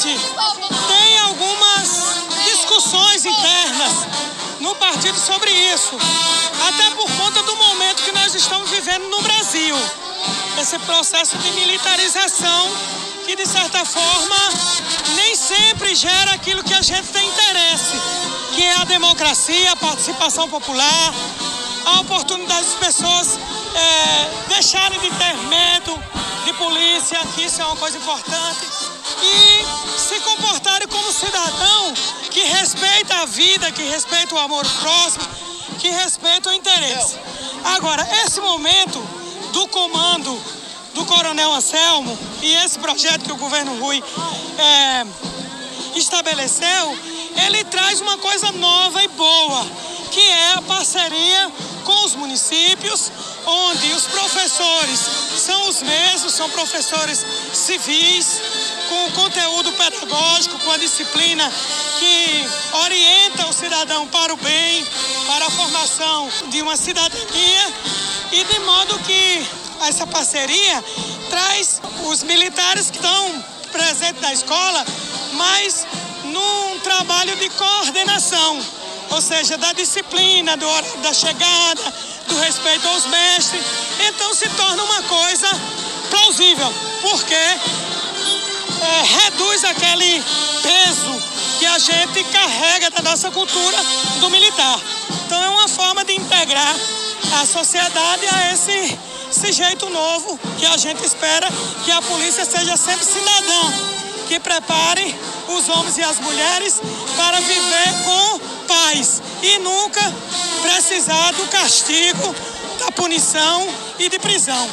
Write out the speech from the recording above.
gente tem algumas discussões internas no partido sobre isso, até por conta do momento que nós estamos vivendo no Brasil. Esse processo de militarização que, de certa forma, nem sempre gera aquilo que a gente tem interesse, que é a democracia, a participação popular, a oportunidade das pessoas deixarem de ter medo de polícia, que isso é uma coisa importante, e se comportarem como cidadão que respeita a vida, que respeita o amor próximo, que respeita o interesse. Agora, esse momento do comando do Coronel Anselmo e esse projeto que o governo Rui estabeleceu, ele traz uma coisa nova e boa, que é a parceria com os municípios, onde os professores são os mesmos, são professores civis, com o conteúdo pedagógico, com a disciplina que orienta o cidadão para o bem, para a formação de uma cidadania, e de modo que essa parceria traz os militares que estão presentes na escola, mas num trabalho de coordenação, ou seja, da disciplina, do horário da chegada, do respeito aos mestres. Então se torna uma coisa plausível, porque reduz aquele peso que a gente carrega da nossa cultura do militar. Então é uma forma de integrar a sociedade a esse jeito novo que a gente espera que a polícia seja sempre cidadã, que prepare os homens e as mulheres para viver com paz e nunca precisar do castigo, da punição e de prisão.